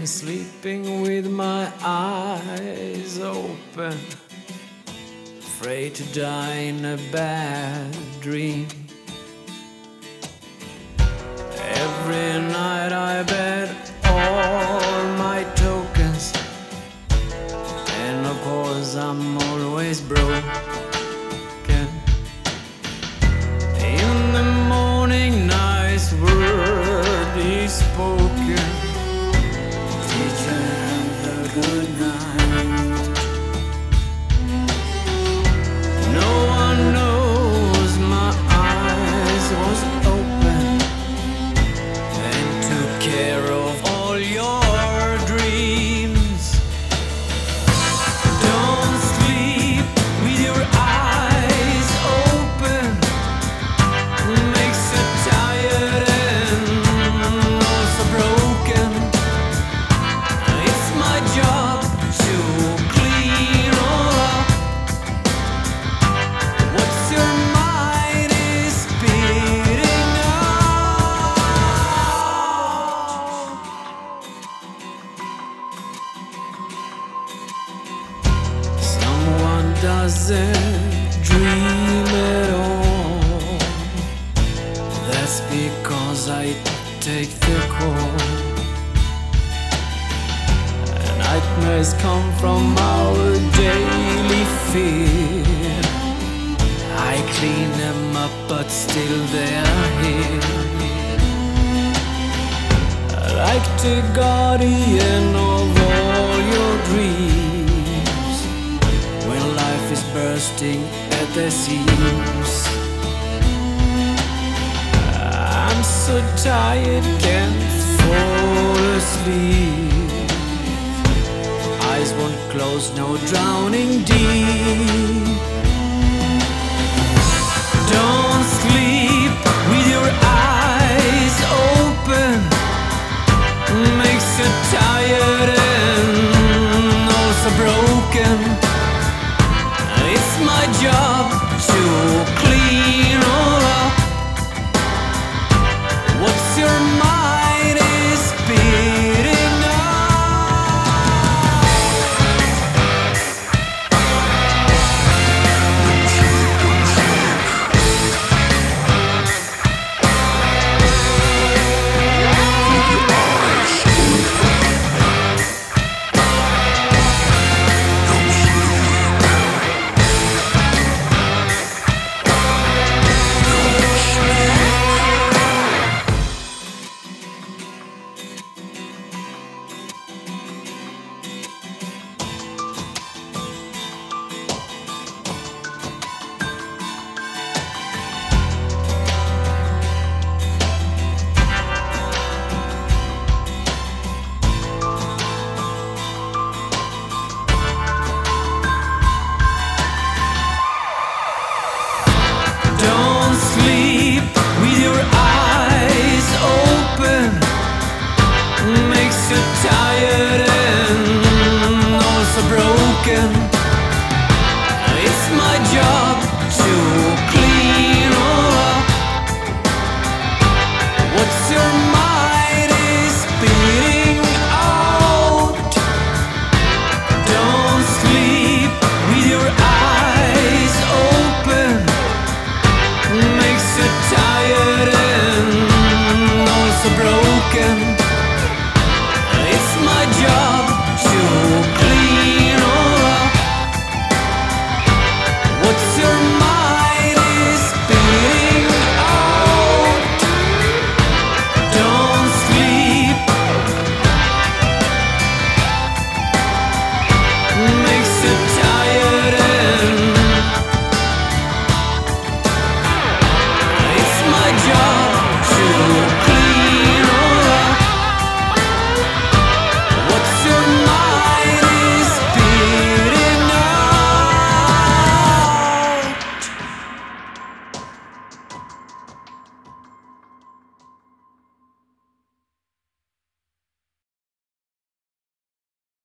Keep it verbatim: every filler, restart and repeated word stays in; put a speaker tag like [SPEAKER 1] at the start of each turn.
[SPEAKER 1] sleeping with my eyes open, afraid to die in a bad dream. Every night I bet all my tokens, and of course I'm always broken. In the morning, nice word is spoken. Teacher, have a good night. No one knows my eyes was open and took care of all your dreams. Don't sleep with your eyes open. Makes you tired and also broken. It's my job to clean all up. What's your mind is spitting out. Someone doesn't dream at all. That's because I take the call. Nightmares come from our daily fear. I clean them up, but still they're here. Like the guardian of all your dreams, when life is bursting at the seams. I'm so tired, can't fall asleep. Eyes won't close, no drowning deep. Don't sleep with your eyes open. Makes you tired and also broken. It's my job to clean all up. What's your mind is spitting Don't sleep with your eyes open. Makes you tired.